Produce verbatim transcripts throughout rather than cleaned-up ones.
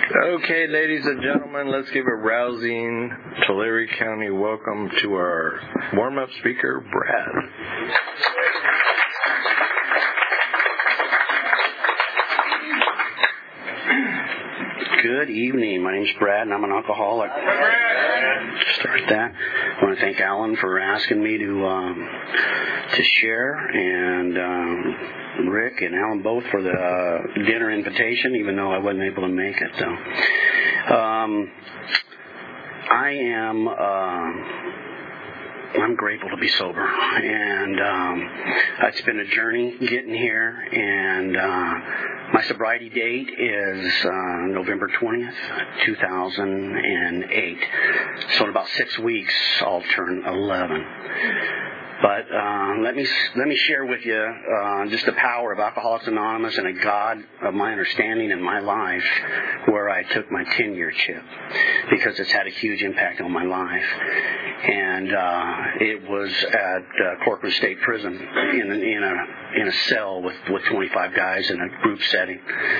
Okay, ladies and gentlemen, let's give a rousing Tulare County welcome to our warm-up speaker, Brad. Good evening. My name's Brad, and I'm an alcoholic. Start that. I want to thank Alan for asking me to um, to share, and um, Rick and Alan both for the uh, dinner invitation, even though I wasn't able to make it. So, um, I am. Uh, I'm grateful to be sober, and um, it's been a journey getting here, and uh, my sobriety date is uh, November twentieth, two thousand eight. So in about six weeks, I'll turn eleven. But uh, let me let me share with you uh, just the power of Alcoholics Anonymous and a God of my understanding in my life, where I took my ten-year chip, because it's had a huge impact on my life. And uh, it was at uh, Corcoran State Prison in, in a in a cell with, with twenty-five guys in a group setting.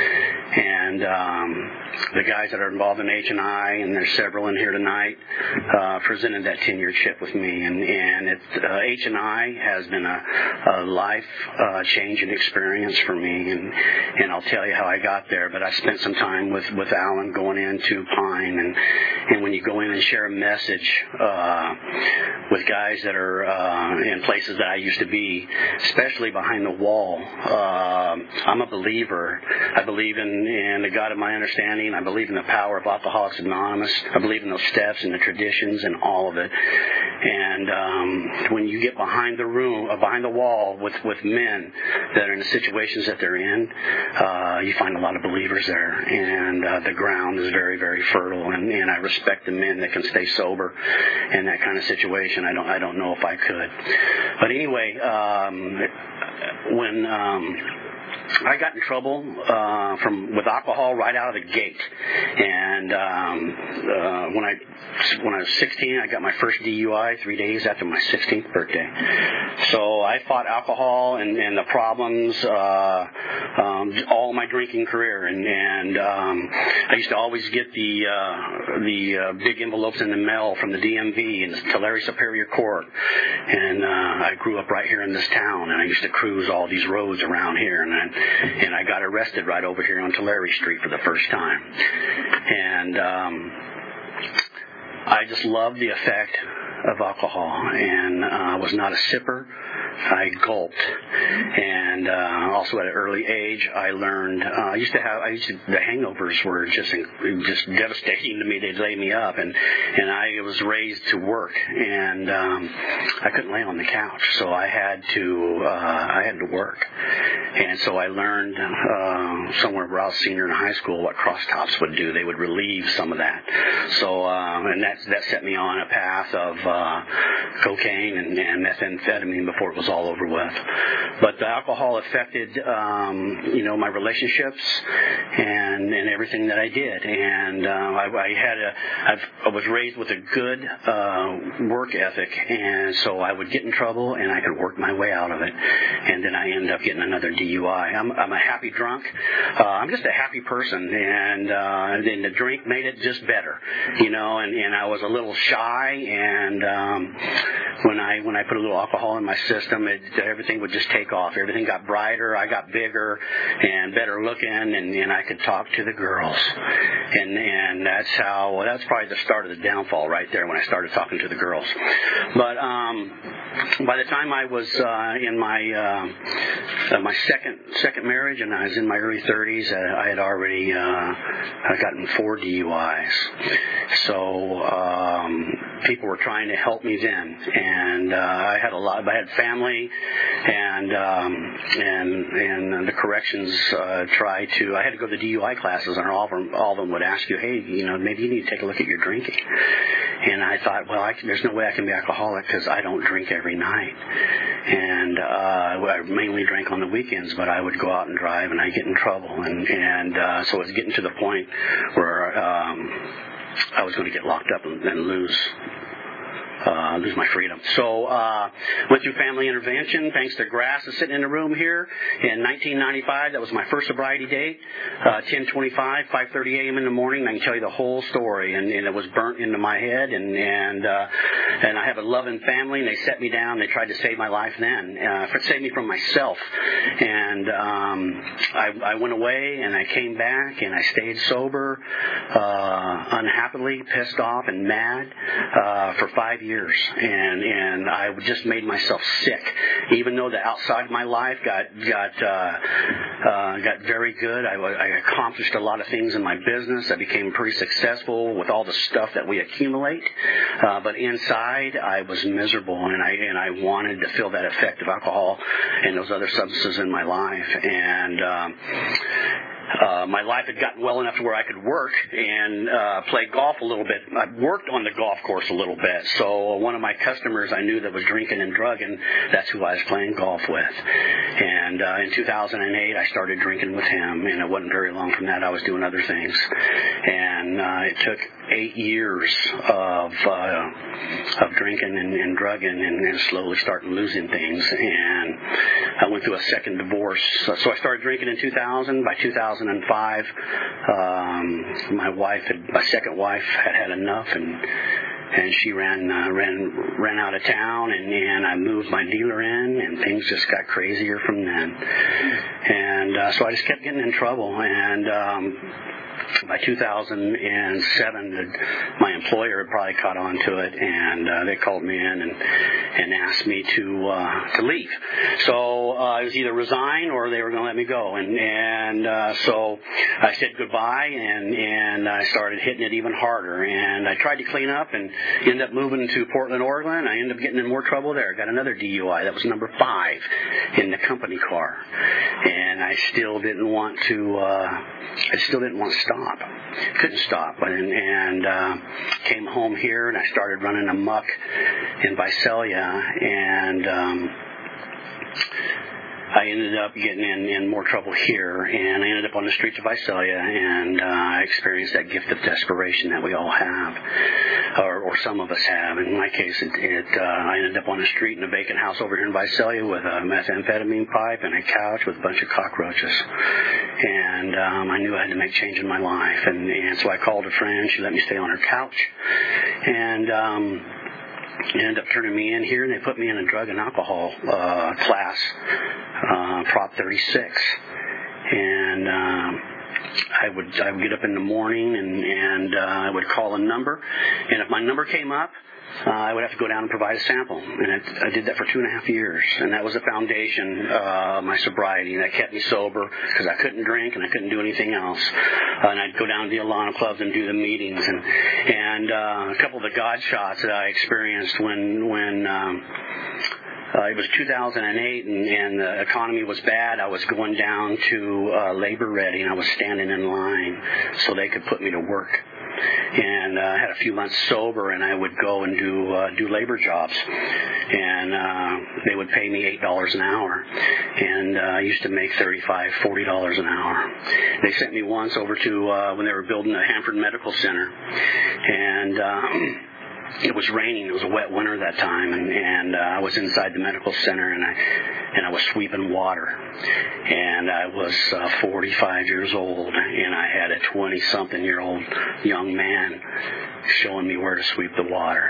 And um, the guys that are involved in H and I, and there's several in here tonight, uh, presented that ten-year chip with me. And, and it, uh, H and I has been a, a life-changing uh, experience for me. And, and I'll tell you how I got there. But I spent some time with, with Alan going into Pine. And, and when you go in and share a message uh, with guys that are uh, in places that I used to be, especially behind the wall, uh, I'm a believer. I believe in and the God of my understanding. I believe in the power of Alcoholics Anonymous. I believe in those steps and the traditions and all of it. And um, when you get behind the room, uh, behind the wall with, with men that are in the situations that they're in, uh, you find a lot of believers there. And uh, the ground is very, very fertile. And, and I respect the men that can stay sober in that kind of situation. I don't, I don't know if I could. But anyway, um, when... Um, I got in trouble uh, from with alcohol right out of the gate, and um, uh, when I when I was sixteen, I got my first D U I three days after my sixteenth birthday. So I fought alcohol and, and the problems uh, um, all my drinking career, and, and um, I used to always get the uh, the uh, big envelopes in the mail from the D M V and the Tulare Superior Court, and uh, I grew up right here in this town, and I used to cruise all these roads around here, and I, and I got arrested right over here on Tulare Street for the first time. And um, I just loved the effect of alcohol, and I uh, was not a sipper. I gulped, and uh, also at an early age, I learned. Uh, I used to have. I used to. The hangovers were just just devastating to me. They'd lay me up, and and I was raised to work, and um, I couldn't lay on the couch, so I had to. Uh, I had to work, and so I learned uh, somewhere where I was senior in high school what cross tops would do. They would relieve some of that. So um, and that that set me on a path of uh, cocaine and, and methamphetamine before it was all over with. But the alcohol affected, um, you know, my relationships and and everything that I did. And uh, I, I had a, I've, I was raised with a good uh, work ethic, and so I would get in trouble and I could work my way out of it. And then I ended up getting another D U I. I'm, I'm a happy drunk. Uh, I'm just a happy person, and uh, and the drink made it just better, you know. And, and I was a little shy, and um, when I when I put a little alcohol in my system, It, everything would just take off. Everything got brighter. I got bigger and better looking, and, and I could talk to the girls. And and that's how. Well, that's probably the start of the downfall right there when I started talking to the girls. But um, by the time I was uh, in my uh, uh, my second second marriage, and I was in my early thirties, uh, I had already uh, I gotten four D U Is. So um, people were trying to help me then, and uh, I had a lot. I had family, and um, and and the corrections uh, tried to. I had to go to the D U I classes, and all of them, all of them would ask you, hey, you know, maybe you need to take a look at your drinking. And I thought, well, I can, there's no way I can be alcoholic because I don't drink every night. And uh, I mainly drank on the weekends, but I would go out and drive, and I'd get in trouble. And and uh, so it was getting to the point where um, I was going to get locked up and, and lose uh, lose my freedom. So uh, went through family intervention, thanks to grass that's sitting in the room here. In nineteen ninety-five, that was my first sobriety date, uh, ten twenty-five, five thirty a.m. in the morning. I can tell you the whole story, and, and it was burnt into my head, and and uh, and I have a loving family, and they set me down. They tried to save my life then, uh, save me from myself. And um, I, I went away, and I came back, and I stayed sober, uh, unhappily, pissed off, and mad uh, for five years. And and I just made myself sick, even though the outside of my life got got uh, uh, got very good. I, I accomplished a lot of things in my business. I became pretty successful with all the stuff that we accumulate. Uh, but inside, I was miserable, and I and I wanted to feel that effect of alcohol and those other substances in my life. And um, Uh, my life had gotten well enough to where I could work and uh, play golf a little bit. I worked on the golf course a little bit. So one of my customers I knew that was drinking and drugging, that's who I was playing golf with. And uh, in two thousand eight, I started drinking with him, and it wasn't very long from that I was doing other things. And uh, it took eight years of uh, of drinking and, and drugging and, and slowly starting losing things. And I went through a second divorce. So, so I started drinking in two thousand. By two thousand five, um, my wife, had, my second wife, had had enough, and and she ran uh, ran ran out of town, and, and I moved my dealer in, and things just got crazier from then. And uh, so I just kept getting in trouble, and um, by two thousand seven, my employer had probably caught on to it, and uh, they called me in and and asked me to uh, to leave. So uh, I was either resign or they were going to let me go, and and uh, so I said goodbye, and and I started hitting it even harder. And I tried to clean up, and ended up moving to Portland, Oregon. I ended up getting in more trouble there. I got another D U I. That was number five in the company car, and I still didn't want to. Uh, I still didn't want to stop. Couldn't stop, and, and uh, came home here, and I started running amok in Visalia, and um, I ended up getting in, in more trouble here, and I ended up on the streets of Visalia, and uh, I experienced that gift of desperation that we all have, or, or some of us have. In my case, it, it uh, I ended up on the street in a vacant house over here in Visalia with a methamphetamine pipe and a couch with a bunch of cockroaches. And um, I knew I had to make change in my life, and, and so I called a friend. She let me stay on her couch, and um, ended up turning me in here, and they put me in a drug and alcohol uh, class, uh, Prop thirty-six. And um, I would I would get up in the morning, and, and uh, I would call a number, and if my number came up, Uh, I would have to go down and provide a sample, and I, I did that for two and a half years, and that was the foundation of my sobriety. That kept me sober because I couldn't drink and I couldn't do anything else. Uh, and I'd go down to the Alana clubs and do the meetings, and and uh, a couple of the God shots that I experienced when when. Um, Uh, it was two thousand eight, and, and the economy was bad. I was going down to uh, Labor Ready, and I was standing in line so they could put me to work. And uh, I had a few months sober, and I would go and do uh, do labor jobs, and uh, they would pay me eight dollars an hour, and uh, I used to make thirty-five, forty dollars an hour. They sent me once over to uh, when they were building the Hanford Medical Center, and uh, it was raining. It was a wet winter that time, and, and uh, I was inside the medical center, and I and I was sweeping water. And I was uh, forty-five years old, and I had a twenty-something-year-old young man showing me where to sweep the water.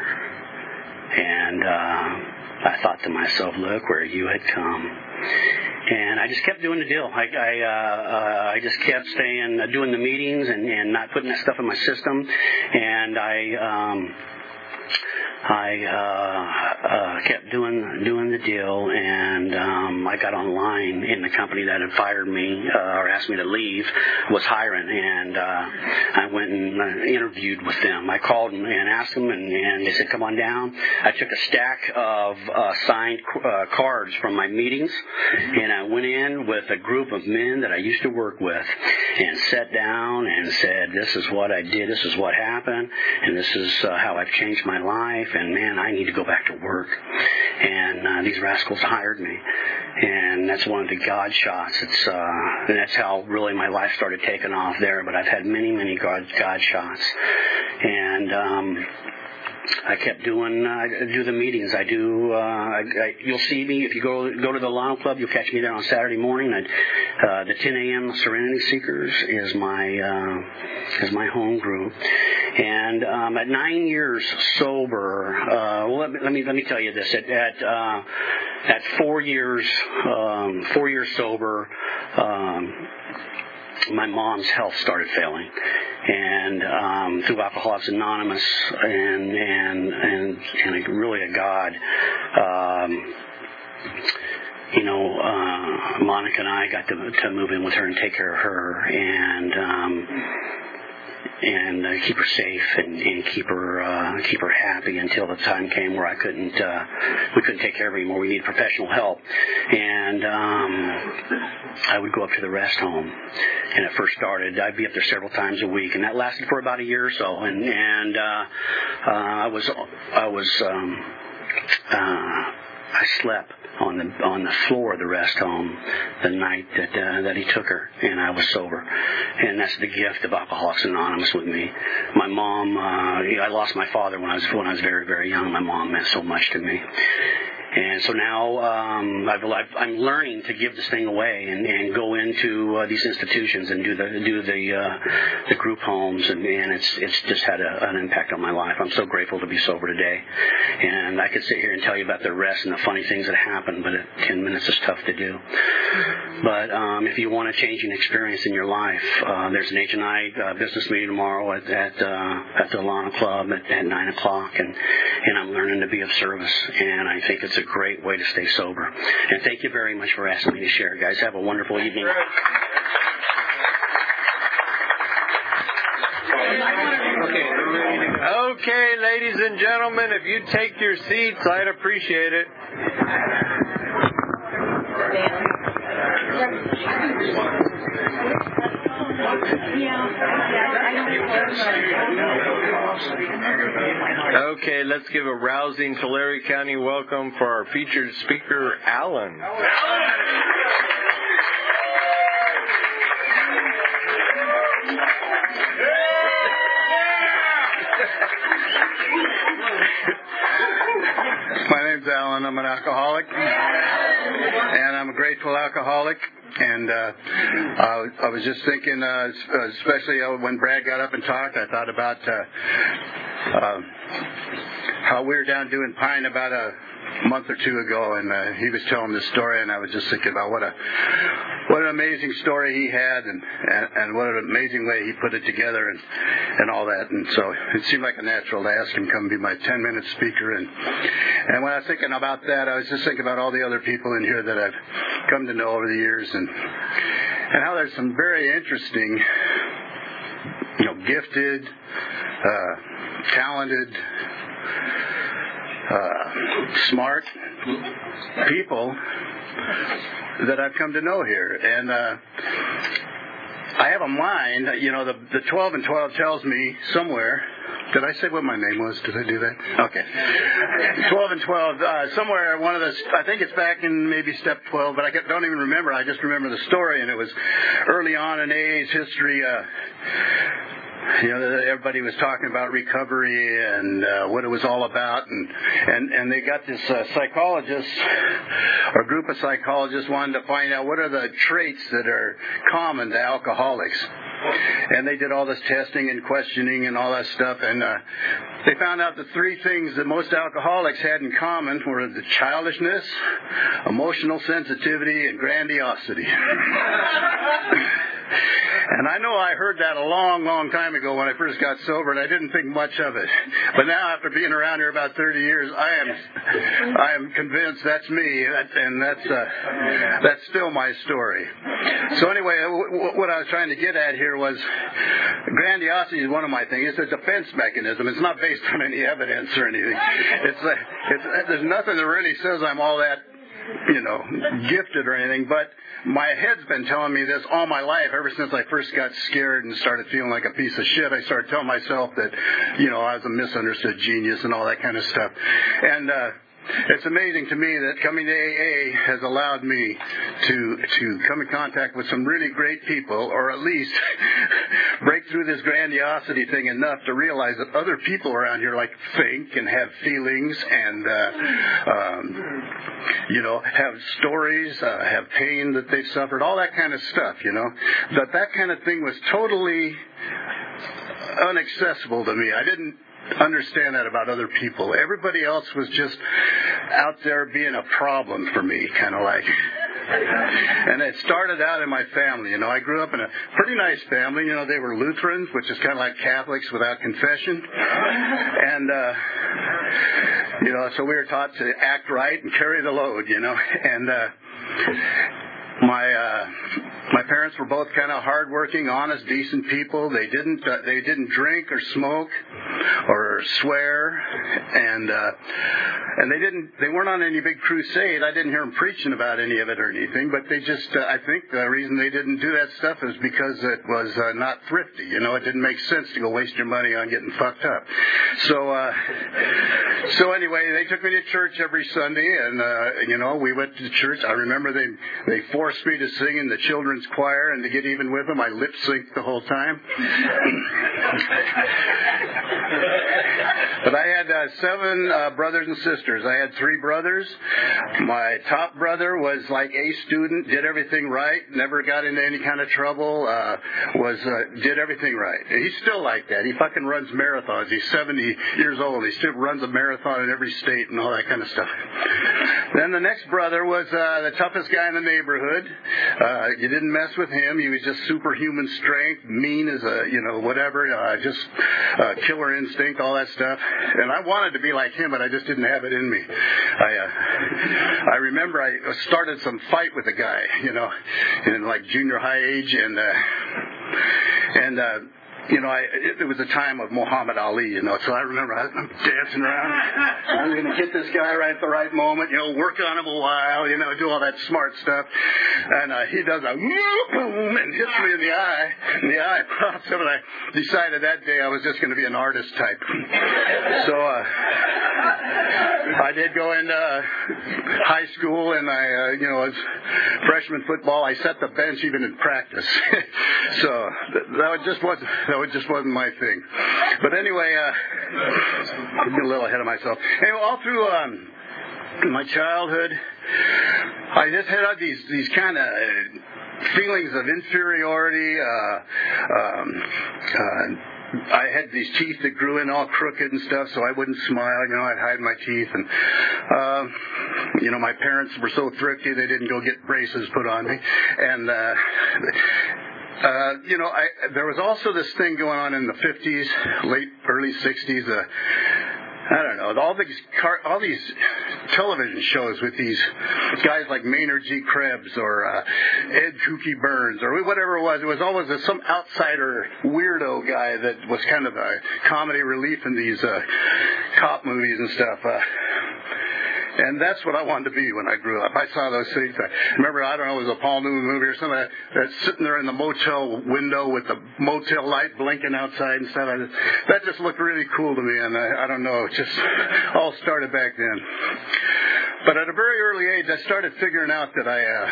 And uh, I thought to myself, look where you had come. And I just kept doing the deal. I I, uh, uh, I just kept staying, uh, doing the meetings, and, and not putting that stuff in my system. And I... Um, I uh, uh, kept doing doing the deal, and um, I got online in the company that had fired me uh, or asked me to leave was hiring, and uh, I went and uh, interviewed with them. I called them and asked them, and, and they said, come on down. I took a stack of uh, signed uh, cards from my meetings, and I went in with a group of men that I used to work with and sat down and said, this is what I did, this is what happened, and this is uh, how I've changed my life. And man, I need to go back to work. And uh, these rascals hired me. And that's one of the God shots. It's, uh, and that's how really my life started taking off there. But I've had many, many God, God shots. And, um, I kept doing, uh, I do the meetings. I do, uh, I, I, you'll see me if you go, go to the Lionel Club, you'll catch me there on Saturday morning. I, uh, the ten a.m. Serenity Seekers is my, uh, is my home group. And, um, at nine years sober, uh, well, let me, let me, let me tell you this. At, at, uh, at four years, um, four years sober, um, my mom's health started failing, and um, through Alcoholics Anonymous and and and and a, really a God, um, you know, uh, Monica and I got to to move in with her and take care of her, and um, and uh, keep her safe and, and keep her uh, keep her happy until the time came where I couldn't uh, we couldn't take care of her anymore. We needed professional help, and um, I would go up to the rest home. And it first started, I'd be up there several times a week, and that lasted for about a year or so. And and uh, uh, I was I was um, uh, I slept on the on the floor of the rest home the night that uh, that he took her, and I was sober. And that's the gift of Alcoholics Anonymous with me. My mom, uh, I lost my father when I was when I was very very young. My mom meant so much to me. And so now um, I've, I've, I'm learning to give this thing away and, and go into uh, these institutions and do the do the uh, the group homes, and, and it's it's just had a, an impact on my life. I'm so grateful to be sober today, and I could sit here and tell you about the rest and the funny things that happen, but at ten minutes is tough to do. But um, if you want a changing experience in your life, uh, there's an H and I uh, business meeting tomorrow at at, uh, at the Lana Club at, at nine o'clock, and and I'm learning to be of service, and I think it's a great way to stay sober. And thank you very much for asking me to share, guys. Have a wonderful evening. Okay, ladies and gentlemen, if you take your seats, I'd appreciate it. Okay, let's give a rousing Tulare County welcome for our featured speaker, Alan. My name's Alan. I'm an alcoholic, and I'm a grateful alcoholic. And uh, uh, I was just thinking, uh, especially when Brad got up and talked, I thought about uh, uh, how we were down doing Pine about a month or two ago, and uh, he was telling this story, and I was just thinking about what a what an amazing story he had, and, and, and what an amazing way he put it together, and and all that. And so it seemed like a natural to ask him to come be my ten-minute speaker. And and when I was thinking about that, I was just thinking about all the other people in here that I've come to know over the years, and and how there's some very interesting, you know, gifted, uh, talented, uh, smart people that I've come to know here. And uh, I have a mind, you know, the, the twelve and twelve tells me somewhere. Did I say what my name was? Did I do that? Okay. twelve and twelve, uh, somewhere one of the, I think it's back in maybe step twelve, but I don't even remember. I just remember the story, and it was early on in A A's history. Uh, You know, everybody was talking about recovery and uh, what it was all about, and and, and they got this uh, psychologist, or group of psychologists wanted to find out what are the traits that are common to alcoholics. And they did all this testing and questioning and all that stuff, and uh, they found out the three things that most alcoholics had in common were the childishness, emotional sensitivity, and grandiosity. And I know I heard that a long, long time ago when I first got sober, and I didn't think much of it. But now, after being around here about thirty years, I am, I am convinced that's me, and that's uh, that's still my story. So anyway, what I was trying to get at here was grandiosity is one of my things. It's a defense mechanism. It's not based on any evidence or anything. It's, uh, it's there's nothing that really says I'm all that, you know, gifted or anything, but my head's been telling me this all my life. Ever since I first got scared and started feeling like a piece of shit, I started telling myself that, you know, I was a misunderstood genius and all that kind of stuff. And uh it's amazing to me that coming to A A has allowed me to to come in contact with some really great people, or at least break through this grandiosity thing enough to realize that other people around here like think and have feelings and uh, um, you know have stories, uh, have pain that they've suffered, all that kind of stuff. You know, that that kind of thing was totally inaccessible to me. I didn't understand that about other people. Everybody else was just out there being a problem for me, kind of like. And it started out in my family. You know, I grew up in a pretty nice family. You know, they were Lutherans, which is kind of like Catholics without confession. And, uh, you know, so we were taught to act right and carry the load, you know. And uh, my uh, my parents were both kind of hardworking, honest, decent people. They didn't uh, they didn't drink or smoke or swear, and uh, and they didn't they weren't on any big crusade. I didn't hear them preaching about any of it or anything. But they just uh, I think the reason they didn't do that stuff is because it was uh, not thrifty. You know, it didn't make sense to go waste your money on getting fucked up. So uh, so anyway, they took me to church every Sunday, and uh, you know we went to church. I remember they they forced me to sing in the children's choir, and to get even with them, I lip synced the whole time. But I had uh, seven uh, brothers and sisters. I had three brothers. My top brother was like a student, did everything right, never got into any kind of trouble, uh, was uh, did everything right. And he's still like that. He fucking runs marathons. He's seventy years old. He still runs a marathon in every state and all that kind of stuff. Then the next brother was uh, the toughest guy in the neighborhood. Uh, you didn't mess with him. He was just superhuman strength, mean as a, you know, whatever, uh, just uh, killer instinct, all that stuff. And I wanted to be like him, but I just didn't have it in me. I uh, I remember I started some fight with a guy, you know, in like junior high age, and uh, and uh, you know, I, it, it was a time of Muhammad Ali, you know, so I remember I, I'm dancing around. I'm going to hit this guy right at the right moment, you know, work on him a while, you know, do all that smart stuff. And uh, he does a boom and hits me in the eye. And the eye pops up, and I decided that day I was just going to be an artist type. So uh, I did go into uh, high school, and I, uh, you know, as freshman football, I set the bench even in practice. So that just wasn't... It just wasn't my thing. But anyway, uh, I'm a little ahead of myself. Anyway, all through um, my childhood, I just had these these kind of feelings of inferiority. Uh, um, uh, I had these teeth that grew in all crooked and stuff, so I wouldn't smile. You know, I'd hide my teeth. And, uh, you know, my parents were so thrifty, they didn't go get braces put on me. And, uh, Uh, you know, I, there was also this thing going on in the fifties, late, early sixties. Uh, I don't know, all these car, all these television shows with these guys like Maynard G. Krebs or uh, Ed Kooky Burns or whatever it was. It was always a, some outsider weirdo guy that was kind of a comedy relief in these uh, cop movies and stuff. Uh, And that's what I wanted to be when I grew up. I saw those things. I remember, I don't know, it was a Paul Newman movie or something, that's sitting there in the motel window with the motel light blinking outside and stuff. I just, that just looked really cool to me, and I, I don't know, it just all started back then. But at a very early age, I started figuring out that I... Uh,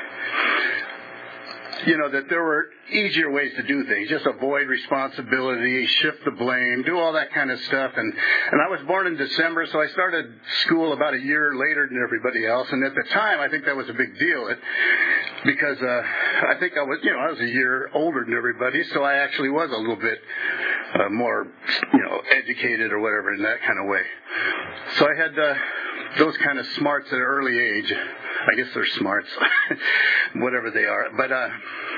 You know, that there were easier ways to do things. Just avoid responsibility, shift the blame, do all that kind of stuff. And, and I was born in December, so I started school about a year later than everybody else. And at the time, I think that was a big deal it, because uh, I think I was, you know, I was a year older than everybody, so I actually was a little bit uh, more, you know, educated or whatever in that kind of way. So I had uh, those kind of smarts at an early age. I guess they're smarts, whatever they are. But uh,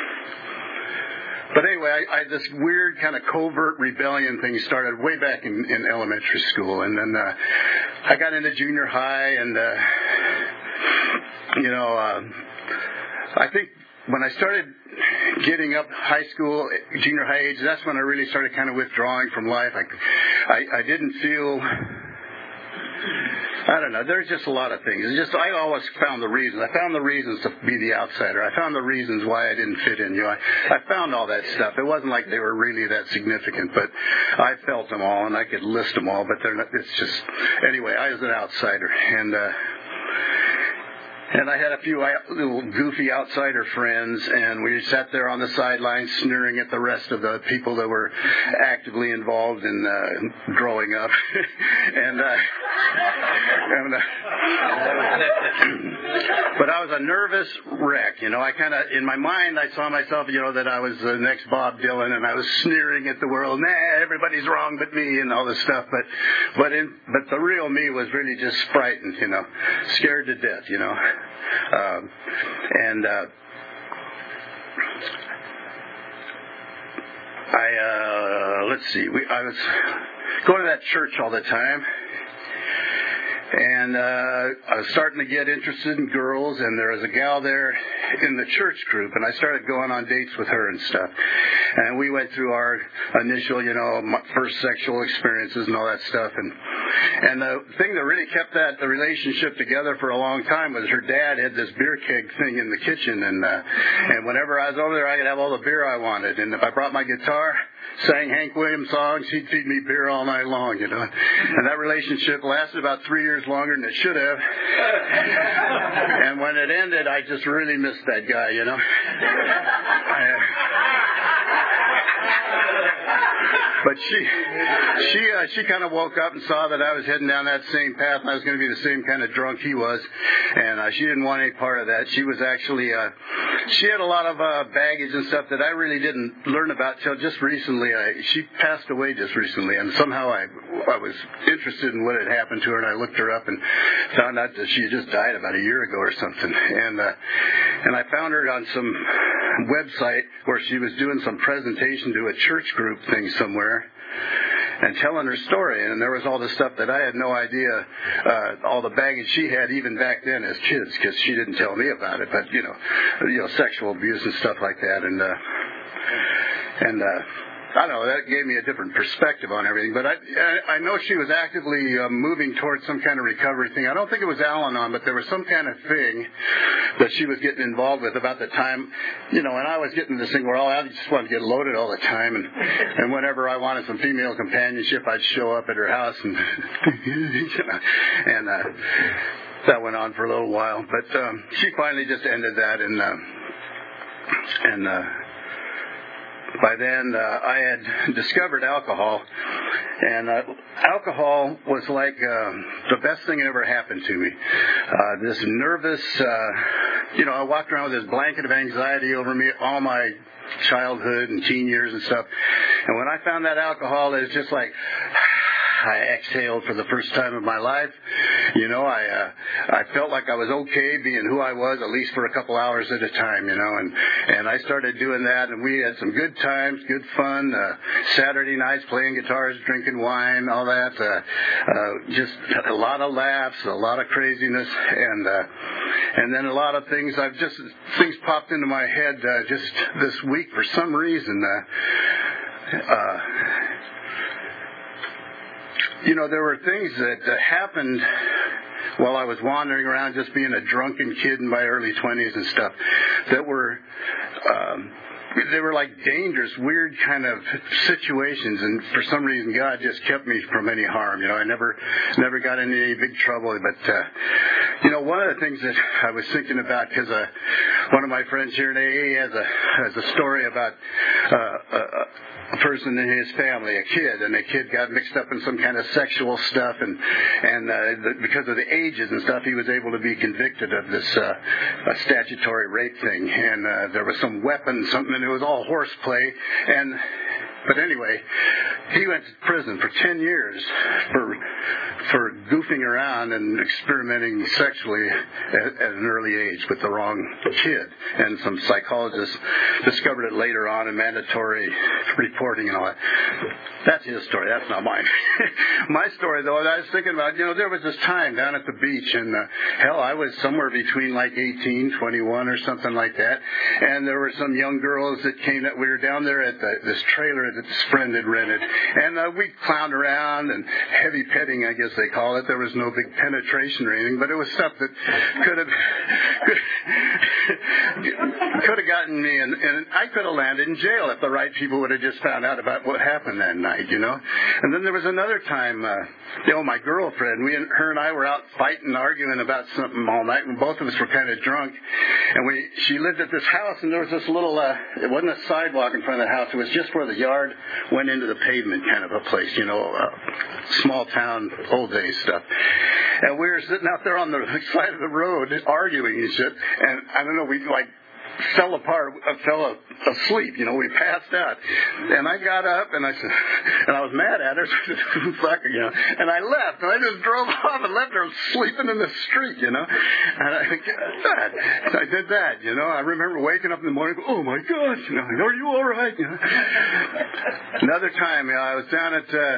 but anyway, I, I this weird kind of covert rebellion thing started way back in, in elementary school, and then uh, I got into junior high, and uh, you know, uh, I think when I started getting up high school, junior high age, that's when I really started kind of withdrawing from life. I I, I didn't feel I don't know. There's just a lot of things. It's just I always found the reasons. I found the reasons to be the outsider. I found the reasons why I didn't fit in. You know, I, I found all that stuff. It wasn't like they were really that significant, but I felt them all, and I could list them all. But they're not. It's just anyway. I was an outsider, and. uh And I had a few little goofy outsider friends, and we sat there on the sidelines sneering at the rest of the people that were actively involved in uh, growing up. and, uh, and uh, But I was a nervous wreck, you know. I kind of, in my mind, I saw myself, you know, that I was the next Bob Dylan, and I was sneering at the world. Nah, everybody's wrong but me, and all this stuff. But, but, in, but the real me was really just frightened, you know, scared to death, you know. Um, and uh, I uh, let's see. We, I was going to that church all the time, and uh, I was starting to get interested in girls. And there was a gal there in the church group, and I started going on dates with her and stuff. And we went through our initial, you know, first sexual experiences and all that stuff. And and the thing that really kept that the relationship together for a long time was her dad had this beer keg thing in the kitchen, and uh, and whenever I was over there, I could have all the beer I wanted. And if I brought my guitar, sang Hank Williams songs, he'd feed me beer all night long, you know. And that relationship lasted about three years longer than it should have. And when it ended, I just really missed that guy, you know. I, But she, she, uh, she kind of woke up and saw that I was heading down that same path, and I was going to be the same kind of drunk he was, and uh, she didn't want any part of that. She was actually, uh, she had a lot of uh, baggage and stuff that I really didn't learn about till just recently. I, she passed away just recently, and somehow I, I was interested in what had happened to her, and I looked her up and found out that she had just died about a year ago or something, and uh, and I found her on some website where she was doing some presentation to a church group thing somewhere and telling her story, and there was all the stuff that I had no idea, uh, all the baggage she had even back then as kids, because she didn't tell me about it, but you know, you know, sexual abuse and stuff like that, and uh, and uh, I don't know, that gave me a different perspective on everything. But I I know she was actively uh, moving towards some kind of recovery thing. I don't think it was Al-Anon, but there was some kind of thing that she was getting involved with about the time, you know, and I was getting this thing where I just wanted to get loaded all the time, and and whenever I wanted some female companionship, I'd show up at her house, and you know, and uh, that went on for a little while. But um, she finally just ended that, and uh, and. Uh, By then, uh, I had discovered alcohol, and uh, alcohol was like uh, the best thing that ever happened to me. Uh, this nervous, uh, you know, I walked around with this blanket of anxiety over me all my childhood and teen years and stuff. And when I found that alcohol, it was just like I exhaled for the first time in my life. You know, I uh, I felt like I was okay being who I was, at least for a couple hours at a time, you know, and, and I started doing that, and we had some good times, good fun, uh, Saturday nights playing guitars, drinking wine, all that, uh, uh, just a lot of laughs, a lot of craziness, and uh, and then a lot of things, I've just, things popped into my head uh, just this week for some reason. Uh, uh, You know, there were things that uh, happened while I was wandering around just being a drunken kid in my early twenties and stuff that were, um, they were like dangerous, weird kind of situations, and for some reason God just kept me from any harm. You know, I never never got into any big trouble, but, uh, you know, one of the things that I was thinking about, because uh, one of my friends here in A A has a, has a story about uh, uh, a person in his family, a kid, and the kid got mixed up in some kind of sexual stuff, and and uh, the, because of the ages and stuff, he was able to be convicted of this uh, statutory rape thing, and uh, there was some weapon, something, and it was all horseplay, and but anyway, he went to prison for ten years for for goofing around and experimenting sexually at, at an early age with the wrong kid. And some psychologists discovered it later on in mandatory reporting and all that. That's his story. That's not mine. My story, though, I was thinking about, you know, there was this time down at the beach, and uh, hell, I was somewhere between like eighteen, twenty-one or something like that, and there were some young girls that came, that we were down there at the, this trailer that this friend had rented, and uh, we clowned around, and heavy petting, I guess they call it. There was no big penetration or anything, but it was stuff that could have could have gotten me, and, and I could have landed in jail if the right people would have just found out about what happened that night, you know. And then there was another time, uh, you know, my girlfriend, we, her and I were out fighting, arguing about something all night, and both of us were kind of drunk. And we, she lived at this house, and there was this little, uh, it wasn't a sidewalk in front of the house. It was just where the yard went into the pavement, kind of a place, you know, uh, small town, old days stuff. And we were sitting out there on the side of the road arguing and shit. And I don't know, we like fell apart, uh, fell asleep, you know, we passed out. And I got up and I said, and I was mad at her, fuck, you know, and I left, and I just drove off and left her sleeping in the street, you know. And I, I did that, you know. I remember waking up in the morning, oh my God, you know, are you all right? You know. Another time, you know, I was down at, uh,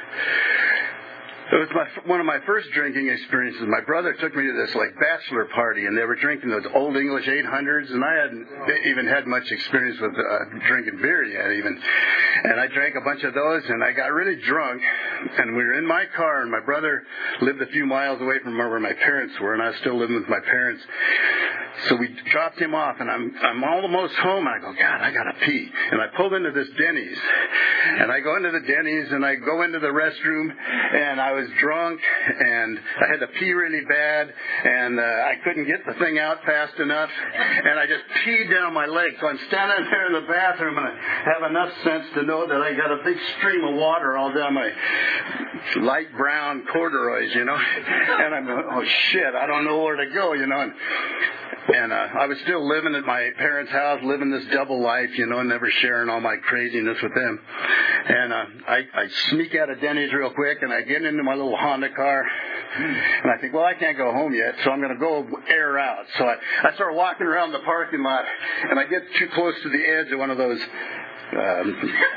it was my, one of my first drinking experiences. My brother took me to this like bachelor party, and they were drinking those old English eight hundreds, and I hadn't even had much experience with uh, drinking beer yet even. And I drank a bunch of those, and I got really drunk, and we were in my car, and my brother lived a few miles away from where my parents were, and I was still living with my parents. So we dropped him off, and I'm I'm almost home, and I go, God, I gotta pee. And I pulled into this Denny's, and I go into the Denny's, and I go into the restroom, and I was drunk, and I had to pee really bad, and uh, I couldn't get the thing out fast enough, and I just peed down my leg. So I'm standing there in the bathroom, and I have enough sense to know that I got a big stream of water all down my light brown corduroys, you know. And I'm going, oh shit, I don't know where to go, you know. And, And uh, I was still living at my parents' house, living this double life, you know, never sharing all my craziness with them. And uh, I, I sneak out of Denny's real quick, and I get into my little Honda car. And I think, well, I can't go home yet, so I'm going to go air out. So I, I start walking around the parking lot, and I get too close to the edge of one of those um,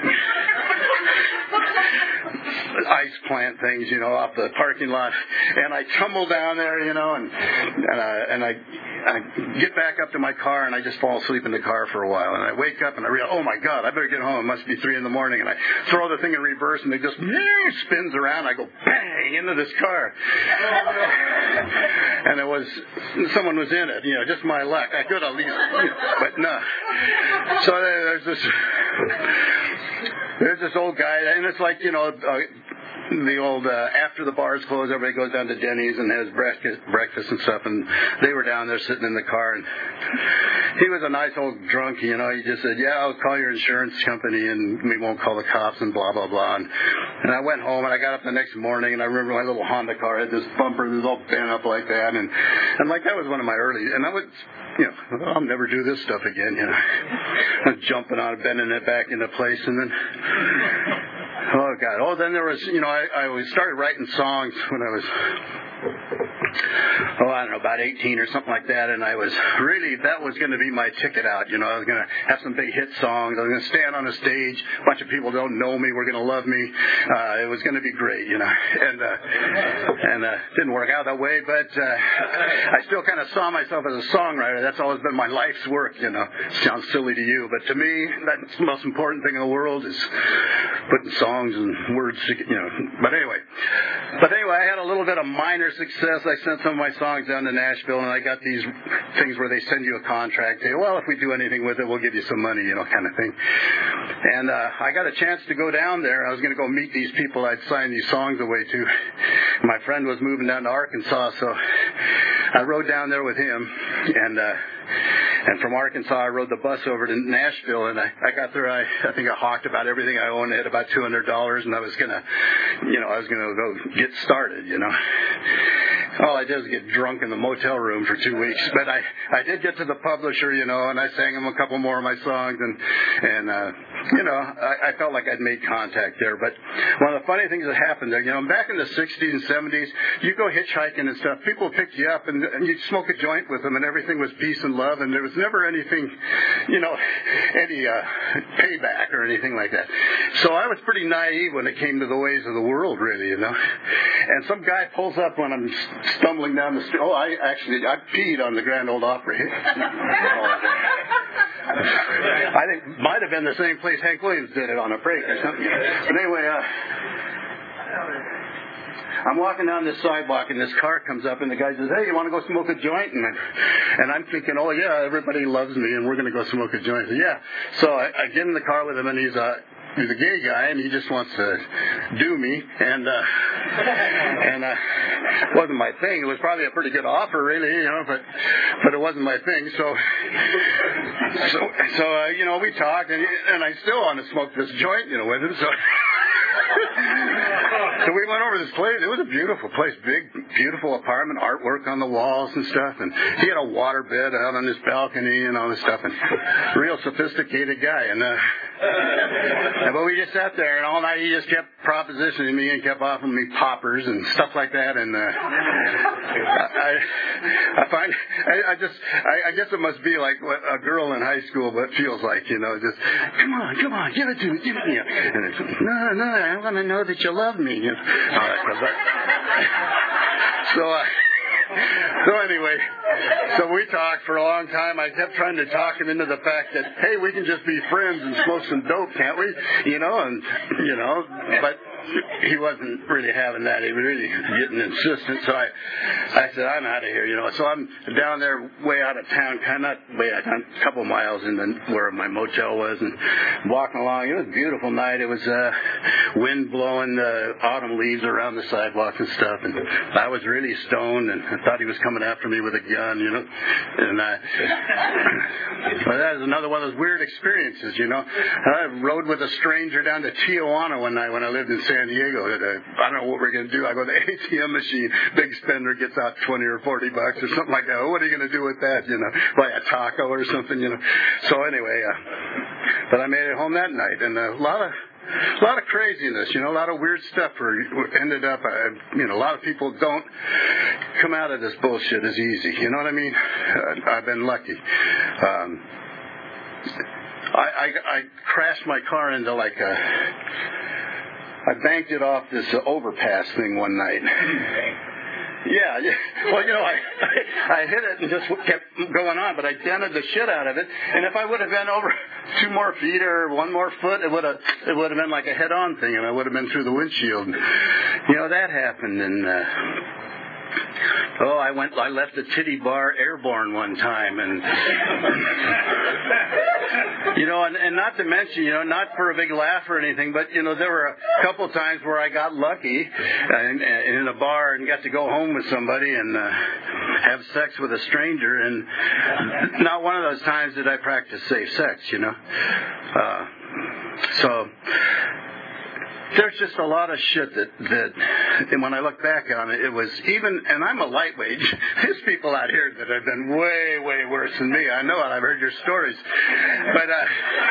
ice plant things, you know, off the parking lot, and I tumble down there, you know, and and, uh, and I, I get back up to my car, and I just fall asleep in the car for a while, and I wake up, and I realize, oh my God, I better get home. It must be three in the morning, and I throw the thing in reverse, and it just spins around. I go bang into this car, and it was someone was in it, you know, just my luck. I could at least, but no. So there's this. There's this old guy, and it's like, you know, uh, the old, uh, after the bars close, everybody goes down to Denny's and has breakfast, breakfast and stuff, and they were down there sitting in the car, and he was a nice old drunk, you know. He just said, yeah, I'll call your insurance company, and we won't call the cops, and blah, blah, blah. And, and I went home, and I got up the next morning, and I remember my little Honda car had this bumper that was all bent up like that, and, and like that was one of my early, and I would, you know, I'll never do this stuff again, you know. I'm jumping on it, bending it back into place, and then, oh, God. Oh, then there was, you know, I, I started writing songs when I was, oh, I don't know, about eighteen or something like that, and I was really, that was going to be my ticket out, you know. I was going to have some big hit songs. I was going to stand on a stage. A bunch of people don't know me, were going to love me. Uh, it was going to be great, you know. And uh, and uh, didn't work out that way, but uh, I still kind of saw myself as a songwriter. That's always been my life's work, you know. Sounds silly to you, but to me, that's the most important thing in the world is putting songs and words, you know. But anyway, but anyway, I had a little bit of minor success. I sent some of my songs down to Nashville, and I got these things where they send you a contract. Say, well, if we do anything with it, we'll give you some money, you know, kind of thing. And uh, I got a chance to go down there. I was going to go meet these people I'd signed these songs away to. My friend was moving down to Arkansas, so I rode down there with him, and uh, and from Arkansas, I rode the bus over to Nashville, and I, I got there. I, I think I hawked about everything I owned. I had about two hundred dollars, and I was gonna, you know, I was gonna go get started, you know. all I did was get drunk in the motel room for two weeks. But I, I did get to the publisher, you know, and I sang him a couple more of my songs, and and uh, you know, I, I felt like I'd made contact there. But one of the funny things that happened there, you know, back in the sixties and seventies, you go hitchhiking and stuff, people picked you up and, and you'd smoke a joint with them, and everything was peace and love, and there was never anything, you know, any uh, payback or anything like that. So I was pretty naive when it came to the ways of the world, really, you know. And some guy pulls up when I'm stumbling down the street. Oh, I actually, I peed on the Grand Ole Opry. I think it might have been the same place Hank Williams did it on a break or something. But anyway, uh, I'm walking down this sidewalk, and this car comes up, and the guy says, "Hey, you want to go smoke a joint?" And, I, and I'm thinking, "Oh, yeah, everybody loves me, and we're going to go smoke a joint." So, yeah. So I, I get in the car with him, and he's uh, he's a gay guy, and he just wants to do me. And uh, and uh, it wasn't my thing. It was probably a pretty good offer, really, you know, but but it wasn't my thing. So so so uh, you know, we talked, and and I still want to smoke this joint, you know, with him. So. So we went over this place. It was a beautiful place, big, beautiful apartment, artwork on the walls and stuff. And he had a water bed out on his balcony and all this stuff. And real sophisticated guy. And uh, but we just sat there, and all night he just kept propositioning me and kept offering me poppers and stuff like that. And uh, I, I find, I, I just, I, I guess it must be like what a girl in high school, but feels like, you know, just come on, come on, give it to me, give it to me. And it's, no, no, I want to know that you love me. You know? All right, so, uh, so anyway, so we talked for a long time. I kept trying to talk him into the fact that, hey, we can just be friends and smoke some dope, can't we? You know, and, you know, but he wasn't really having that. He was really getting insistent. So I, I said, I'm out of here, you know. So I'm down there way out of town, kind of not way out, a couple miles in the, where my motel was, and walking along. It was a beautiful night. It was uh, wind blowing the autumn leaves around the sidewalk and stuff. And I was really stoned, and I thought he was coming after me with a gun, you know. And I, but that was another one of those weird experiences, you know. I rode with a stranger down to Tijuana one night when I lived in San San Diego. I don't know what we're going to do. I go to the A T M machine. Big spender gets out twenty or forty bucks or something like that. Well, what are you going to do with that? You know, buy a taco or something. You know. So anyway, uh, but I made it home that night, and a lot of. A lot of craziness, you know, a lot of weird stuff for, ended up, uh, you know, a lot of people don't come out of this bullshit as easy. You know what I mean? Uh, I've been lucky. Um, I, I, I crashed my car into like a, I banked it off this uh, overpass thing one night. Yeah, yeah. Well, you know, I, I I hit it and just kept going on, but I dented the shit out of it. And if I would have been over two more feet or one more foot, it would have it would have been like a head-on thing, and I would have been through the windshield. You know, that happened, and uh, oh, I went. I left the titty bar airborne one time, and you know, and, and not to mention, you know, not for a big laugh or anything, but you know, there were a couple times where I got lucky in, in a bar and got to go home with somebody and uh, have sex with a stranger, and not one of those times did I practice safe sex, you know. Uh, so. There's just a lot of shit that, that, and when I look back on it, it was even, and I'm a lightweight. There's people out here that have been way, way worse than me. I know it. I've heard your stories. But, uh,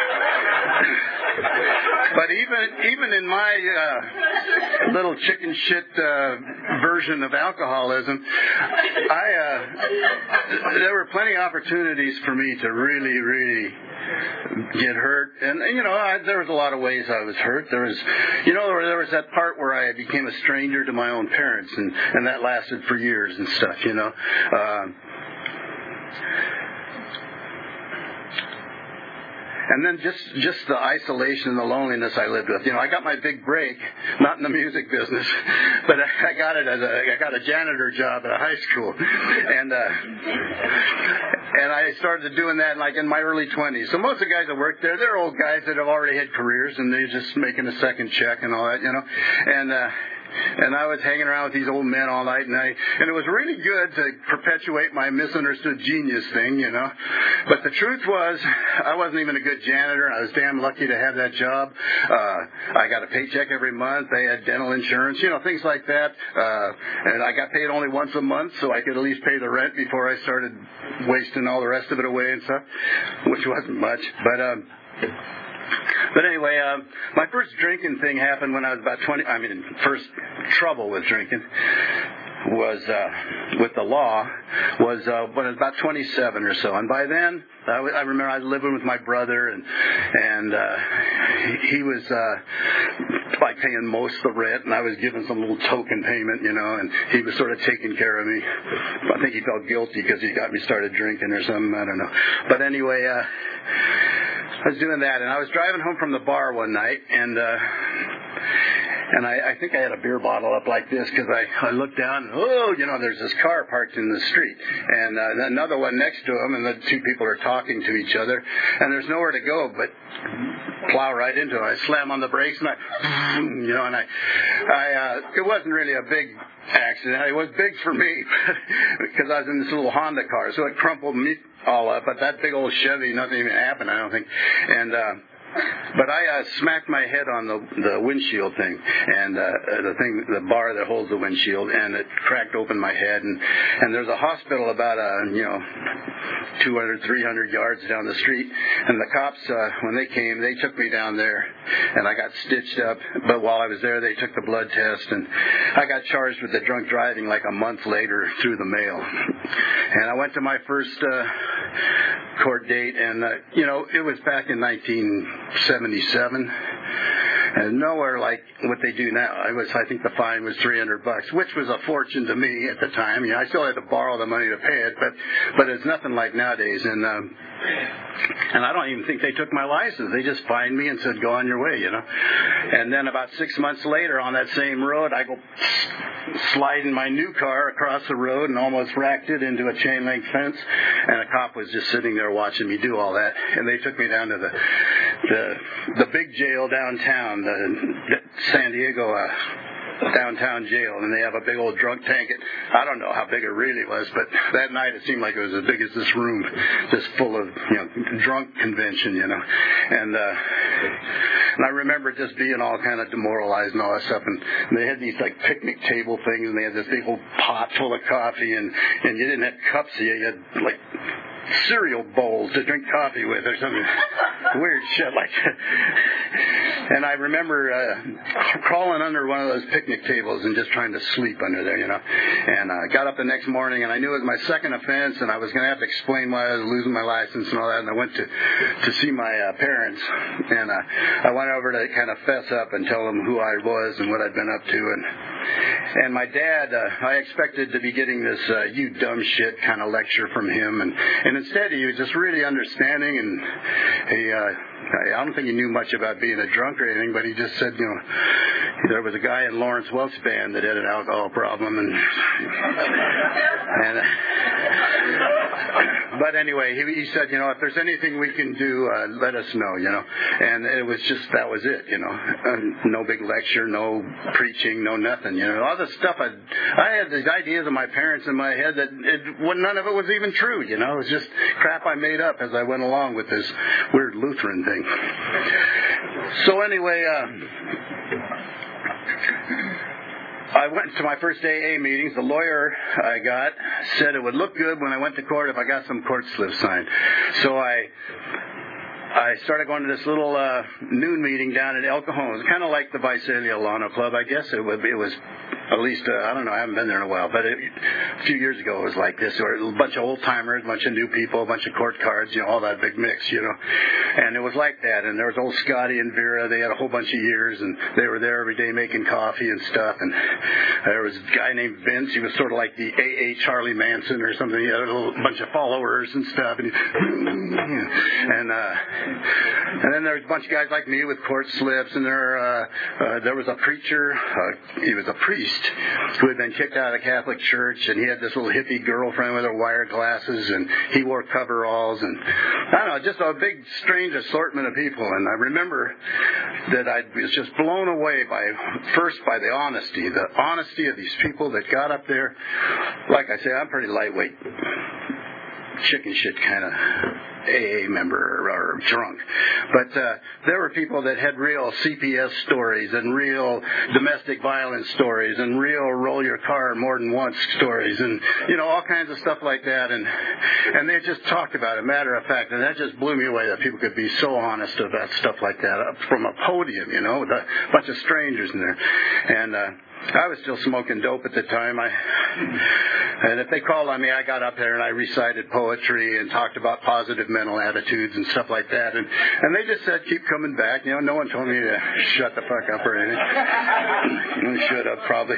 but even, even in my, uh, little chicken shit, uh, version of alcoholism, I, uh, there were plenty of opportunities for me to really, really get hurt. And, you know, I, there was a lot of ways I was hurt. There was, you know, there, there was that part where I became a stranger to my own parents, and, and that lasted for years and stuff, you know. Uh, And then just, just the isolation and the loneliness I lived with. You know, I got my big break, not in the music business, but I got it as a, I got a janitor job at a high school. And, uh, and I started doing that like in my early twenties. So most of the guys that work there, they're old guys that have already had careers, and they're just making a second check and all that, you know. And, uh, and I was hanging around with these old men all night, and I and it was really good to perpetuate my misunderstood genius thing, you know. But the truth was, I wasn't even a good janitor. I was damn lucky to have that job. Uh, I got a paycheck every month. They had dental insurance, you know, things like that. Uh, and I got paid only once a month, so I could at least pay the rent before I started wasting all the rest of it away and stuff, which wasn't much. But um, But anyway, um, my first drinking thing happened when I was about twenty. I mean, first trouble with drinking was uh, with the law was uh, when I was about twenty-seven or so. And by then, I, w- I remember I was living with my brother, and and uh, he, he was uh, like paying most of the rent, and I was giving some little token payment, you know, and he was sort of taking care of me. I think he felt guilty because he got me started drinking or something. I don't know. But anyway, uh, I was doing that, and I was driving home from the bar one night, and uh, and I, I think I had a beer bottle up like this because I, I looked down, and, oh, you know, there's this car parked in the street, and uh, another one next to him, and the two people are talking to each other, and there's nowhere to go but plow right into it. I slam on the brakes, and I, you know, and I, I uh, it wasn't really a big accident. It was big for me because I was in this little Honda car, so it crumpled me all up. But that big old Chevy, nothing even happened, I don't think. And uh, but I uh, smacked my head on the the windshield thing, and uh, the thing, the bar that holds the windshield, and it cracked open my head. And and there's a hospital about uh, you know two hundred, three hundred yards down the street. And the cops, uh, when they came, they took me down there, and I got stitched up. But while I was there, they took the blood test, and I got charged with the drunk driving like a month later through the mail. And I went to my first uh, court date, and uh, you know it was back in nineteen seventy-seven. And nowhere like what they do now. I was, I think the fine was three hundred bucks, which was a fortune to me at the time. You know, I still had to borrow the money to pay it, but but it's nothing like nowadays. And um, and I don't even think they took my license. They just fined me and said, "Go on your way," you know. And then about six months later, on that same road, I go sliding my new car across the road and almost racked it into a chain link fence. And a cop was just sitting there watching me do all that. And they took me down to the the the big jail downtown, the San Diego uh, downtown jail, and they have a big old drunk tank. I don't know how big it really was, but that night it seemed like it was as big as this room, just full of, you know, drunk convention, you know. And uh, and I remember just being all kind of demoralized and all that stuff. And they had these like picnic table things, and they had this big old pot full of coffee, and and you didn't have cups, you had like cereal bowls to drink coffee with or something weird shit like that. And I remember uh, crawling under one of those picnic tables and just trying to sleep under there, you know. And I uh, got up the next morning, and I knew it was my second offense, and I was going to have to explain why I was losing my license and all that. And I went to to see my uh, parents, and uh, I went over to kind of fess up and tell them who I was and what I'd been up to. And and my dad, uh, I expected to be getting this uh, you dumb shit kind of lecture from him, and and instead he was just really understanding, and he uh, I don't think he knew much about being a drunk or anything, but he just said, you know, there was a guy in Lawrence Welk's band that had an alcohol problem, and and. Uh, But anyway, he, he said, you know, if there's anything we can do, uh, let us know, you know. And it was just, that was it, you know. Uh, no big lecture, no preaching, no nothing, you know. All the stuff, I, I had these ideas of my parents in my head that it, well, none of it was even true, you know. It was just crap I made up as I went along with this weird Lutheran thing. So anyway, uh... I went to my first A A meetings. The lawyer I got said it would look good when I went to court if I got some court slips signed. So I I started going to this little uh, noon meeting down at El Cajon. It was kind of like the Visalia Llano Club, I guess. It, would, it was at least, uh, I don't know, I haven't been there in a while, but it, a few years ago it was like this. There were a bunch of old-timers, a bunch of new people, a bunch of court cards, you know, all that big mix, you know. And it was like that. And there was old Scotty and Vera. They had a whole bunch of years, and they were there every day making coffee and stuff. And there was a guy named Vince. He was sort of like the A A Charlie Manson or something. He had a little bunch of followers and stuff. And, he, and, uh, and then there was a bunch of guys like me with court slips, and there uh, uh, there was a preacher. Uh, he was a priest. priest who had been kicked out of the Catholic Church, and he had this little hippie girlfriend with her wire glasses, and he wore coveralls, and I don't know, just a big, strange assortment of people. And I remember that I was just blown away by, first by the honesty, the honesty of these people that got up there. Like I say, I'm pretty lightweight, chicken shit kind of A A member or, or drunk. But uh, there were people that had real C P S stories and real domestic violence stories and real roll your car more than once stories and, you know, all kinds of stuff like that. And and they just talked about it, matter of fact. And that just blew me away that people could be so honest about stuff like that up from a podium, you know, with a bunch of strangers in there. And uh, I was still smoking dope at the time. I, and if they called on me, I got up there and I recited poetry and talked about positive mental attitudes and stuff like that. And, and they just said, keep coming back. You know, no one told me to shut the fuck up or anything. I should have probably.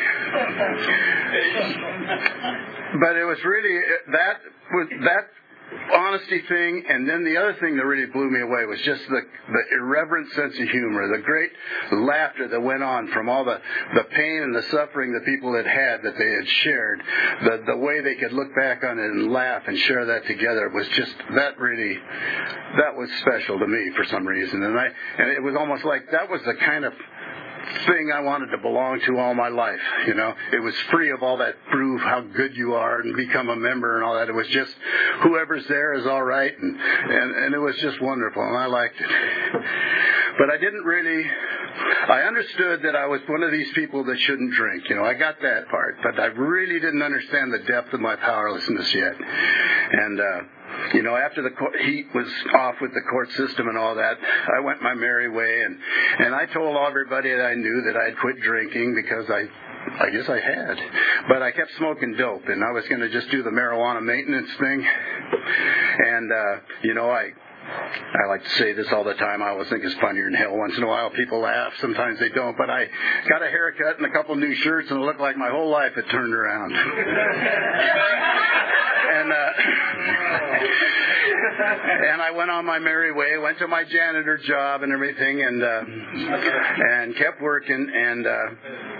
But it was really, that was, that honesty thing, and then the other thing that really blew me away was just the, the irreverent sense of humor, the great laughter that went on from all the, the pain and the suffering the people had had that they had shared. The, the way they could look back on it and laugh and share that together was just, that really, that was special to me for some reason. And I, and it was almost like that was the kind of thing I wanted to belong to all my life. You know, it was free of all that prove how good you are and become a member and all that. It was just whoever's there is all right, and and, and it was just wonderful, and I liked it. But I didn't really. I understood that I was one of these people that shouldn't drink. You know, I got that part, but I really didn't understand the depth of my powerlessness yet. And uh You know, after the court, heat was off with the court system and all that, I went my merry way, and, and I told everybody that I knew that I'd quit drinking because I, I guess I had. But I kept smoking dope, and I was going to just do the marijuana maintenance thing. And, uh, you know, I... I like to say this all the time. I always think it's funnier than hell. Once in a while people laugh. Sometimes they don't. But I got a haircut and a couple new shirts, and it looked like my whole life had turned around. and uh, and I went on my merry way, went to my janitor job and everything, and uh, and kept working. And uh,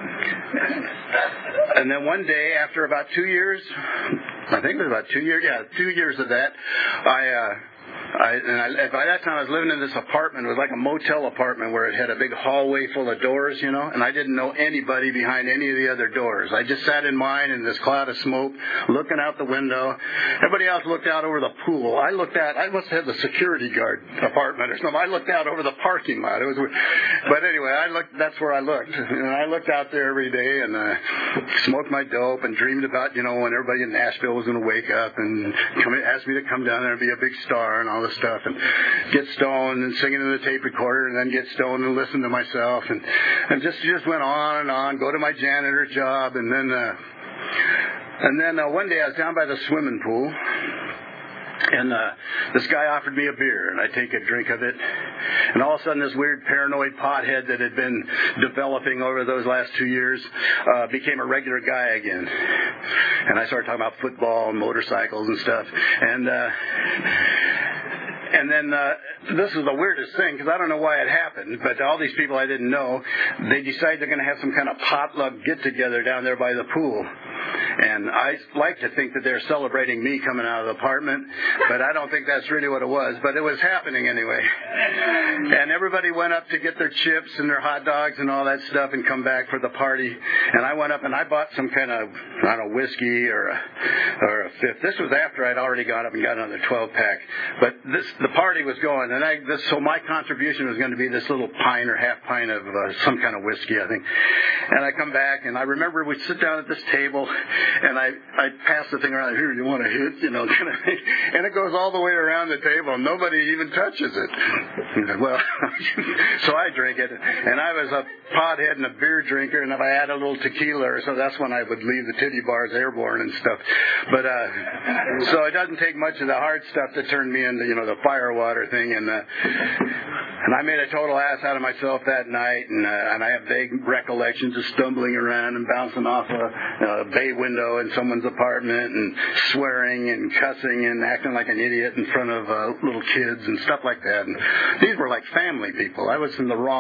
and then one day, after about two years, I think it was about two years, yeah, two years of that, I... Uh, I, and I, by that time, I was living in this apartment. It was like a motel apartment where it had a big hallway full of doors, you know, and I didn't know anybody behind any of the other doors. I just sat in mine in this cloud of smoke, looking out the window. Everybody else looked out over the pool. I looked out. I must have the security guard apartment or something. I looked out over the parking lot. It was, but anyway, I looked. That's where I looked, and I looked out there every day and uh, smoked my dope and dreamed about, you know, when everybody in Nashville was going to wake up and come, ask me to come down there and be a big star and all this stuff, and get stoned and sing into the tape recorder, and then get stoned and listen to myself, and and just just went on and on. Go to my janitor job, and then uh, and then uh, one day I was down by the swimming pool, and uh, this guy offered me a beer, and I take a drink of it, and all of a sudden this weird paranoid pothead that had been developing over those last two years uh, became a regular guy again. And I started talking about football and motorcycles and stuff, and uh, And then uh, this is the weirdest thing, because I don't know why it happened, but all these people I didn't know, they decided they're going to have some kind of potluck get-together down there by the pool. And I like to think that they're celebrating me coming out of the apartment, but I don't think that's really what it was. But it was happening anyway. And everybody went up to get their chips and their hot dogs and all that stuff and come back for the party. And I went up and I bought some kind of, I don't know, whiskey or a, or a fifth. This was after I'd already gone up and got another twelve-pack. But this, the party was going, and I, this, so my contribution was going to be this little pint or half pint of uh, some kind of whiskey, I think. And I come back, and I remember we'd sit down at this table, and I I pass the thing around. Here, you want a hit, you know, kind of thing. And it goes all the way around the table, and nobody even touches it. Well, so I drink it, and I was a pothead and a beer drinker, and if I had a little tequila, or so that's when I would leave the titty bars airborne and stuff. But uh, so it doesn't take much of the hard stuff to turn me into, you know, the fire water thing, and uh, and I made a total ass out of myself that night, and uh, and I have vague recollections of stumbling around and bouncing off a, a bay window in someone's apartment and swearing and cussing and acting like an idiot in front of uh, little kids and stuff like that. And these were like family people. I was in the wrong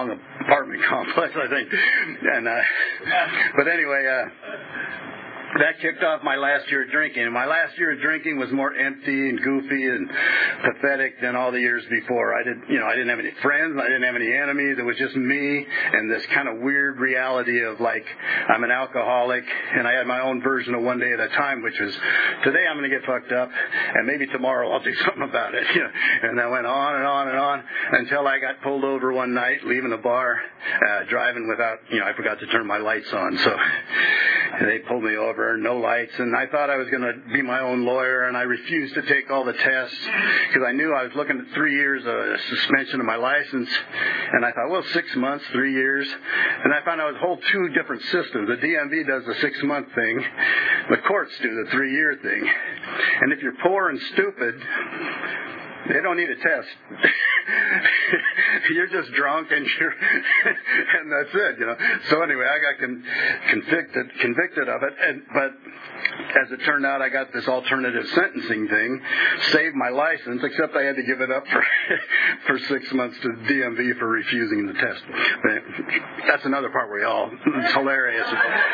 apartment complex, I think. And uh, but anyway, uh, that kicked off my last year of drinking. And my last year of drinking was more empty and goofy and pathetic than all the years before. I did, you know, I didn't have any friends. I didn't have any enemies. It was just me and this kind of weird reality of like, I'm an alcoholic, and I had my own version of one day at a time, which was, today I'm going to get fucked up, and maybe tomorrow I'll do something about it. You know? And that went on and on and on until I got pulled over one night, leaving a bar, uh, driving without, you know, I forgot to turn my lights on. So they pulled me over, no lights, and I thought I was going to be my own lawyer, and I refused to take all the tests because I knew I was looking at three years of suspension of my license, and I thought, well, six months, three years, and I found out it was a whole two different systems. The D M V does the six-month thing, the courts do the three-year thing, and if you're poor and stupid, they don't need a test. You're just drunk, and you're, and that's it, you know. So anyway, I got con- convicted, convicted of it, and but as it turned out, I got this alternative sentencing thing, saved my license, except I had to give it up for for six months to the D M V for refusing the test. But that's another part where we all, it's hilarious.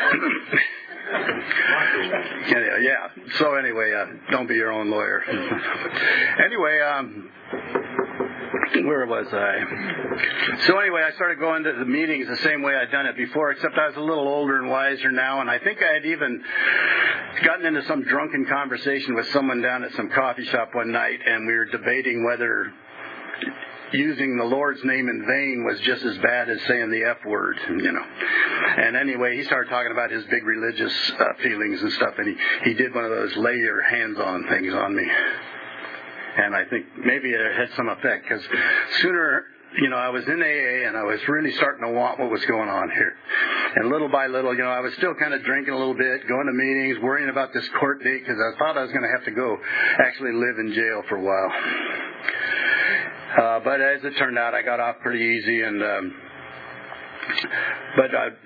Yeah, yeah. So anyway, uh, don't be your own lawyer. Anyway, um, where was I? So anyway, I started going to the meetings the same way I'd done it before, except I was a little older and wiser now, and I think I had even gotten into some drunken conversation with someone down at some coffee shop one night, and we were debating whether using the Lord's name in vain was just as bad as saying the F word, you know. And anyway, he started talking about his big religious uh, feelings and stuff, and he, he did one of those lay your hands on things on me. And I think maybe it had some effect, because sooner, you know, I was in A A, and I was really starting to want what was going on here. And little by little, you know, I was still kind of drinking a little bit, going to meetings, worrying about this court date, because I thought I was going to have to go actually live in jail for a while. Uh, but as it turned out, I got off pretty easy, and um, but uh,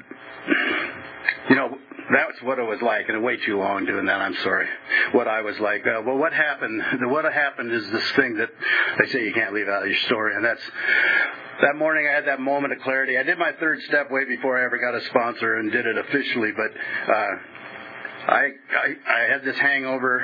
you know, that's what it was like, and way too long doing that. I'm sorry. What I was like. Uh, well, what happened? What happened is this thing that they say you can't leave out of your story, and that's that morning I had that moment of clarity. I did my third step way before I ever got a sponsor and did it officially, but uh, I, I I had this hangover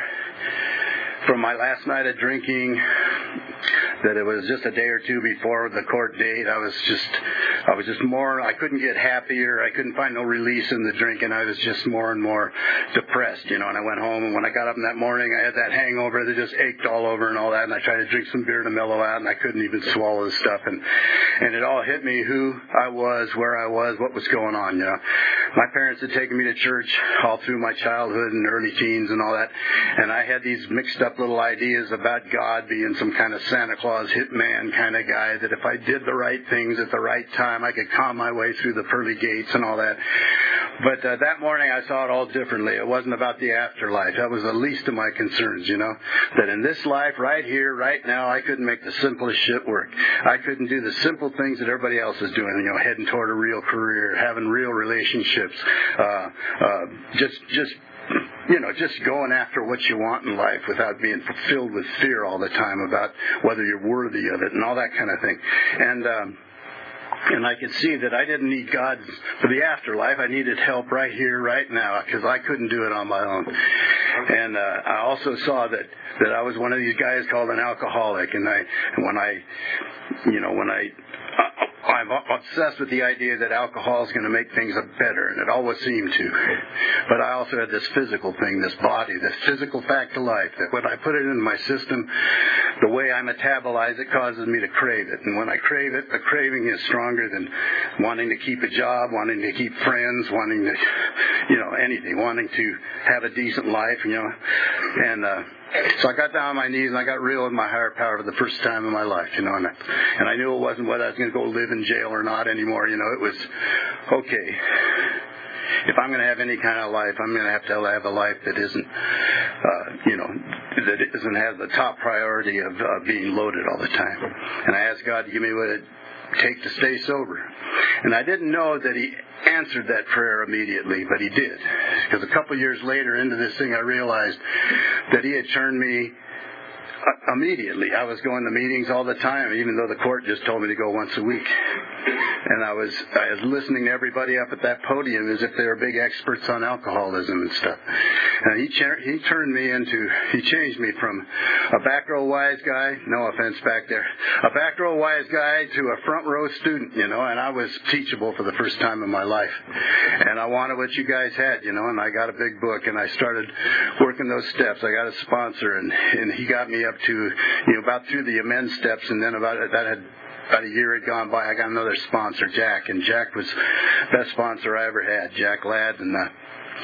from my last night of drinking, that it was just a day or two before the court date. I was just, I was just more, I couldn't get happier. I couldn't find no release in the drinking. I was just more and more depressed, you know, and I went home, and when I got up in that morning, I had that hangover that just ached all over and all that, and I tried to drink some beer to mellow out, and I couldn't even swallow the stuff, and, and it all hit me who I was, where I was, what was going on, you know. My parents had taken me to church all through my childhood and early teens and all that, and I had these mixed up little ideas about God being some kind of Santa Claus hitman kind of guy, that if I did the right things at the right time, I could calm my way through the pearly gates and all that. But uh, that morning I saw it all differently. It wasn't about the afterlife. That was the least of my concerns, you know, that in this life right here, right now, I couldn't make the simplest shit work. I couldn't do the simple things that everybody else is doing, you know, heading toward a real career, having real relationships, uh, uh, just, just, you know, just going after what you want in life without being filled with fear all the time about whether you're worthy of it and all that kind of thing. And, um, And I could see that I didn't need God for the afterlife. I needed help right here, right now, because I couldn't do it on my own. And uh, I also saw that, that I was one of these guys called an alcoholic. And I, when I, you know, when I, I'm obsessed with the idea that alcohol is going to make things better, and it always seemed to. But I also had this physical thing, this body, this physical fact of life, that when I put it into my system, the way I metabolize it causes me to crave it. And when I crave it, the craving is stronger than wanting to keep a job, wanting to keep friends, wanting to, you know, anything, wanting to have a decent life, you know. And, uh, So I got down on my knees and I got real with my higher power for the first time in my life, you know, and I, and I knew it wasn't whether I was going to go live in jail or not anymore, you know. It was, okay, if I'm going to have any kind of life, I'm going to have to have a life that isn't, uh, you know, that isn't has the top priority of uh, being loaded all the time. And I asked God to give me what it take to stay sober. And I didn't know that he answered that prayer immediately, but he did. Because a couple years later into this thing, I realized that he had turned me uh, immediately. I was going to meetings all the time, even though the court just told me to go once a week. and I was I was listening to everybody up at that podium as if they were big experts on alcoholism and stuff. And he cha- he turned me into he changed me from a back row wise guy, no offense back there, a back row wise guy to a front row student, you know. And I was teachable for the first time in my life, and I wanted what you guys had, you know. And I got a big book, and I started working those steps. I got a sponsor, and and he got me up to, you know, about through the amend steps, and then about that had. About a year had gone by, I got another sponsor, Jack, and Jack was the best sponsor I ever had, Jack Ladd, and uh,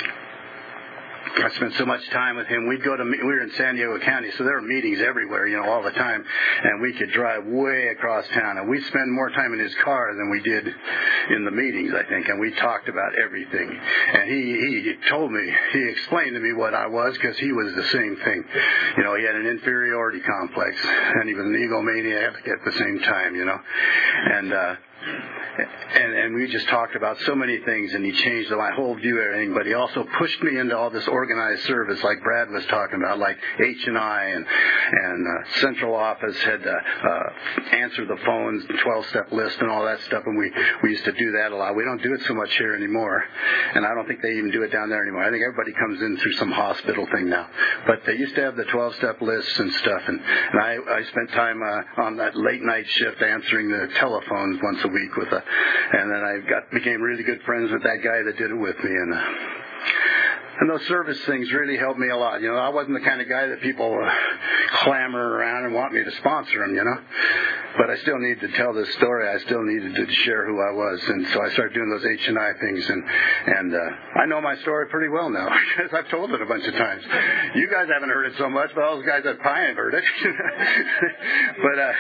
I spent so much time with him. We'd go to, we were in San Diego County, so there were meetings everywhere, you know, all the time, and we could drive way across town, and we'd spend more time in his car than we did in the meetings, I think, and we talked about everything. And he, he told me, he explained to me what I was, because he was the same thing. You know, he had an inferiority complex, and he was an egomaniac at the same time, you know, and, uh, And, and we just talked about so many things, and he changed my whole view of everything. But he also pushed me into all this organized service, like Brad was talking about, like H and I and and uh, central office had to uh, answer the phones, twelve-step list, and all that stuff. And we we used to do that a lot. We don't do it so much here anymore, and I don't think they even do it down there anymore. I think everybody comes in through some hospital thing now. But they used to have the twelve-step lists and stuff, and, and I I spent time uh, on that late night shift answering the telephones once a week with a. And then I got became really good friends with that guy that did it with me, and uh, and those service things really helped me a lot. You know, I wasn't the kind of guy that people uh, clamor around and want me to sponsor them, you know. But I still needed to tell this story. I still needed to share who I was, and so I started doing those H and I things, and and uh, I know my story pretty well now because I've told it a bunch of times. You guys haven't heard it so much, but all those guys at Pine have heard it. but uh,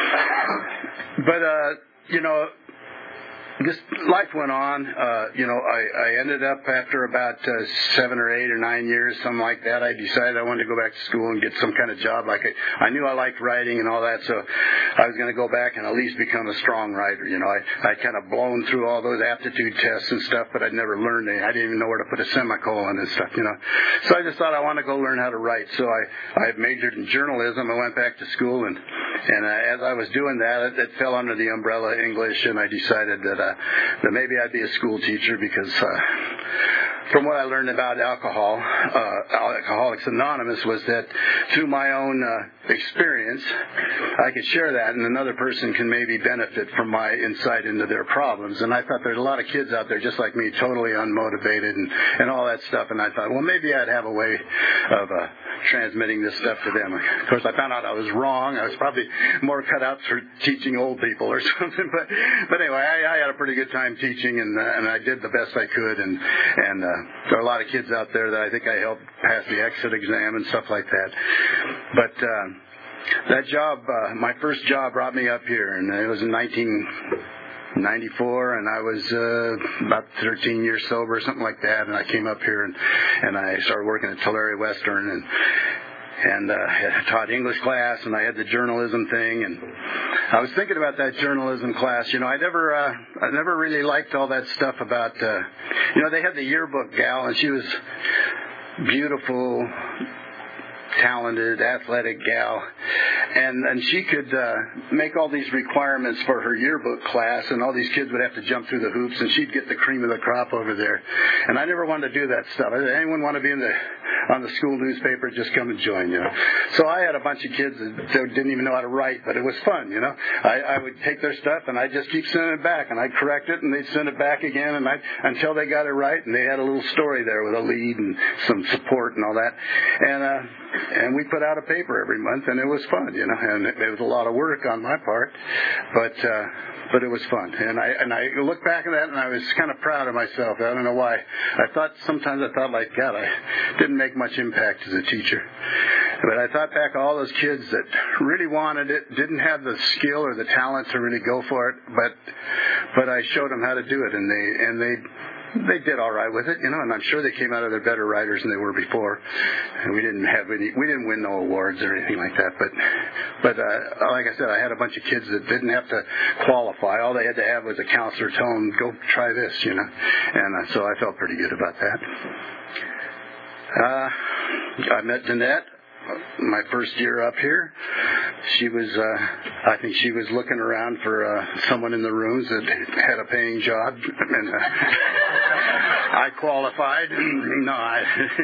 but uh, you know. This life went on. Uh, you know, I, I ended up after about uh, seven or eight or nine years, something like that. I decided I wanted to go back to school and get some kind of job. Like I, I knew I liked writing and all that, so I was going to go back and at least become a strong writer. You know, I I kind of blown through all those aptitude tests and stuff, but I'd never learned any. I didn't even know where to put a semicolon and stuff. You know, so I just thought I want to go learn how to write. So I I majored in journalism. I went back to school, and and uh, as I was doing that, it, it fell under the umbrella English, and I decided that. Uh, that maybe I'd be a school teacher because uh, from what I learned about alcohol, uh, Alcoholics Anonymous, was that through my own uh, experience, I could share that, and another person can maybe benefit from my insight into their problems. And I thought there's a lot of kids out there just like me, totally unmotivated and, and all that stuff. And I thought, well, maybe I'd have a way of uh, transmitting this stuff to them. Of course, I found out I was wrong. I was probably more cut out for teaching old people or something. But but anyway, I, I had a pretty good time teaching, and uh, and I did the best I could. And and uh, there are a lot of kids out there that I think I helped pass the exit exam and stuff like that. But uh, that job, uh, my first job, brought me up here, and it was in nineteen ninety-four, and I was uh, about thirteen years sober, or something like that. And I came up here, and and I started working at Tulare Western, and. And uh, I taught English class, and I had the journalism thing, and I was thinking about that journalism class. You know, I never, uh, I never really liked all that stuff about, uh, you know, they had the yearbook gal, and she was beautiful, talented, athletic gal, and and she could uh, make all these requirements for her yearbook class, and all these kids would have to jump through the hoops, and she'd get the cream of the crop over there. And I never wanted to do that stuff. I said, anyone want to be in the on the school newspaper, just come and join, you know. So I had a bunch of kids that didn't even know how to write, but it was fun, you know. I, I would take their stuff, and I'd just keep sending it back, and I'd correct it, and they'd send it back again, and I until they got it right, and they had a little story there with a lead and some support and all that. And uh, and we put out a paper every month, and it was fun, you know. And it, it was a lot of work on my part, but uh, but it was fun. And I and I look back at that, and I was kind of proud of myself. I don't know why. I thought sometimes I thought like, God, I didn't make much impact as a teacher. But I thought back all those kids that really wanted it, didn't have the skill or the talent to really go for it, but but I showed them how to do it, and they and they. They did all right with it, you know, and I'm sure they came out of there better writers than they were before. And we didn't have any, we didn't win no awards or anything like that. But, but uh, like I said, I had a bunch of kids that didn't have to qualify. All they had to have was a counselor tell them, go try this, you know. And uh, so I felt pretty good about that. Uh, I met Danette my first year up here, she was, uh, I think she was looking around for uh, someone in the rooms that had a paying job, and uh, I qualified. No, I,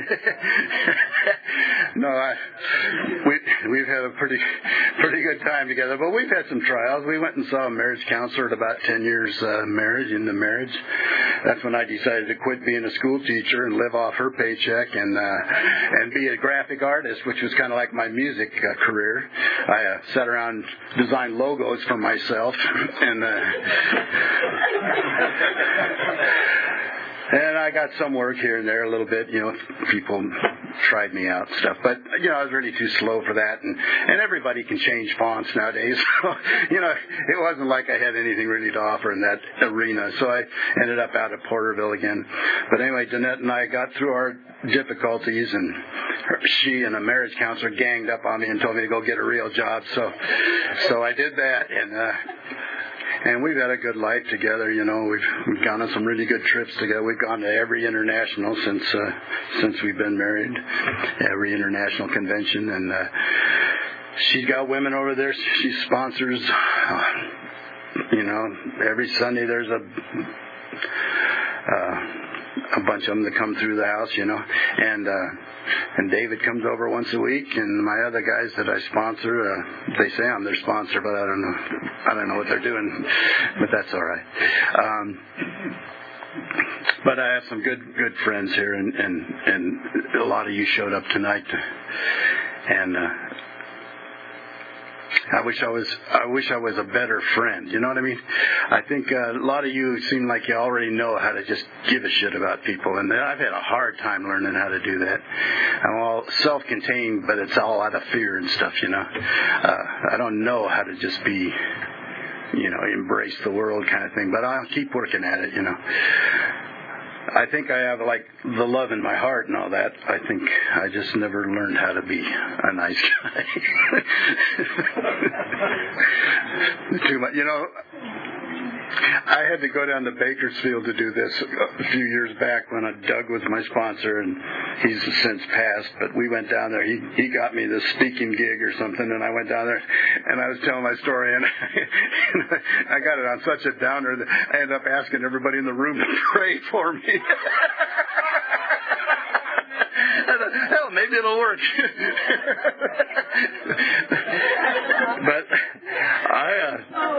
no, I, we, we've had a pretty, pretty good time together, but we've had some trials. We went and saw a marriage counselor at about ten years uh, marriage, into marriage. That's when I decided to quit being a school teacher and live off her paycheck and uh, and be a graphic artist, which was kind of like my music uh, career. I uh, sat around, designed logos for myself, and uh, and I got some work here and there a little bit. You know, people tried me out and stuff, but you know, I was really too slow for that. And and everybody can change fonts nowadays, so you know, it wasn't like I had anything really to offer in that arena. So I ended up out at Porterville again. But anyway, Danette and I got through our difficulties, and her, she and a marriage counselor ganged up on me and told me to go get a real job. So so I did that, and. uh And we've had a good life together, you know. We've, we've gone on some really good trips together. We've gone to every international since uh, since we've been married, every international convention. And uh, she's got women over there. She sponsors, uh, you know, every Sunday there's a uh, a bunch of them that come through the house, you know. And uh, and David comes over once a week, and my other guys that I sponsor, uh, they say I'm their sponsor, but I don't know, I don't know what they're doing, but that's all right. Um, but I have some good good friends here, and and and a lot of you showed up tonight, and. Uh, I wish I was. I wish I was a better friend. You know what I mean? I think uh, a lot of you seem like you already know how to just give a shit about people, and I've had a hard time learning how to do that. I'm all self-contained, but it's all out of fear and stuff. You know, uh, I don't know how to just be, you know, embrace the world kind of thing. But I'll keep working at it. You know. I think I have, like, the love in my heart and all that. I think I just never learned how to be a nice guy. Too much, you know. I had to go down to Bakersfield to do this a few years back when Doug was my sponsor, and he's since passed, but we went down there. He he got me this speaking gig or something, and I went down there, and I was telling my story, and I got it on such a downer that I ended up asking everybody in the room to pray for me. I thought, hell, maybe it'll work. But I, uh,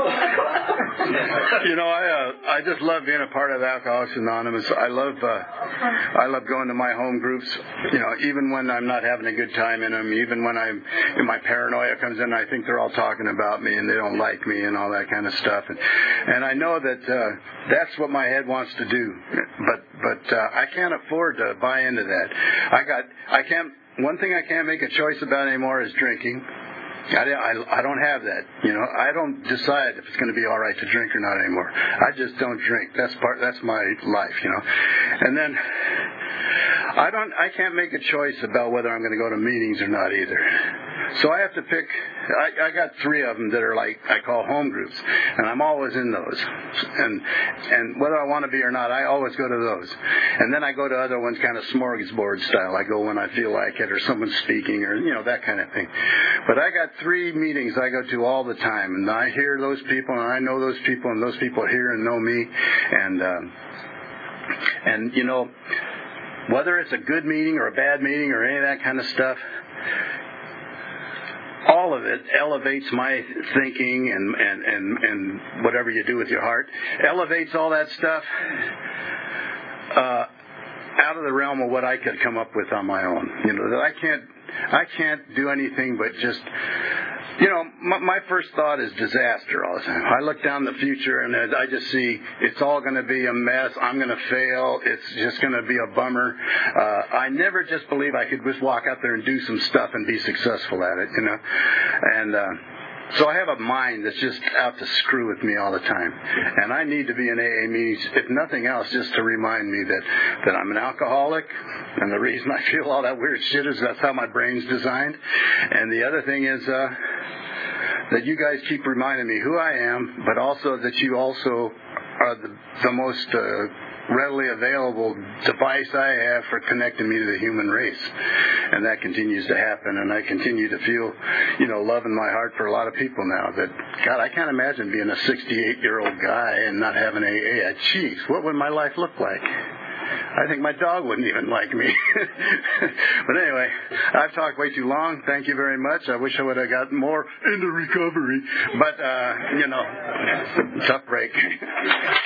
you know, I, uh, I just love being a part of Alcoholics Anonymous. I love, uh, I love going to my home groups. You know, even when I'm not having a good time in them, even when I'm, in my paranoia comes in, I think they're all talking about me and they don't like me and all that kind of stuff. And, and I know that uh, that's what my head wants to do. But, but uh, I can't afford to buy into that. I got, I can't. One thing I can't make a choice about anymore is drinking. I, I, I don't have that, you know. I don't decide if it's going to be all right to drink or not anymore. I just don't drink. That's part. That's my life, you know. And then I don't. I can't make a choice about whether I'm going to go to meetings or not either. So I have to pick. I, I got three of them that are like I call home groups, and I'm always in those. And and whether I want to be or not, I always go to those. And then I go to other ones, kind of smorgasbord style. I go when I feel like it, or someone's speaking, or you know that kind of thing. But I got three meetings I go to all the time, and I hear those people, and I know those people, and those people hear and know me, and um, and you know, whether it's a good meeting or a bad meeting or any of that kind of stuff. All of it elevates my thinking and, and, and, and whatever you do with your heart, elevates all that stuff uh, out of the realm of what I could come up with on my own. You know, that I can't, I can't do anything but just, you know, my, my first thought is disaster all the time. I look down the future and I just see it's all going to be a mess. I'm going to fail. It's just going to be a bummer. Uh, I never just believe I could just walk out there and do some stuff and be successful at it, you know. And uh, so I have a mind that's just out to screw with me all the time. And I need to be in A A meetings, if nothing else, just to remind me that, that I'm an alcoholic. And the reason I feel all that weird shit is that's how my brain's designed. And the other thing is... Uh, that you guys keep reminding me who I am, but also that you also are the, the most uh, readily available device I have for connecting me to the human race. And that continues to happen, and I continue to feel, you know, love in my heart for a lot of people now. That, God, I can't imagine being a sixty-eight-year-old guy and not having A A. Jeez, what would my life look like? I think my dog wouldn't even like me. But anyway, I've talked way too long. Thank you very much. I wish I would have gotten more into recovery. But, uh, you know, tough break.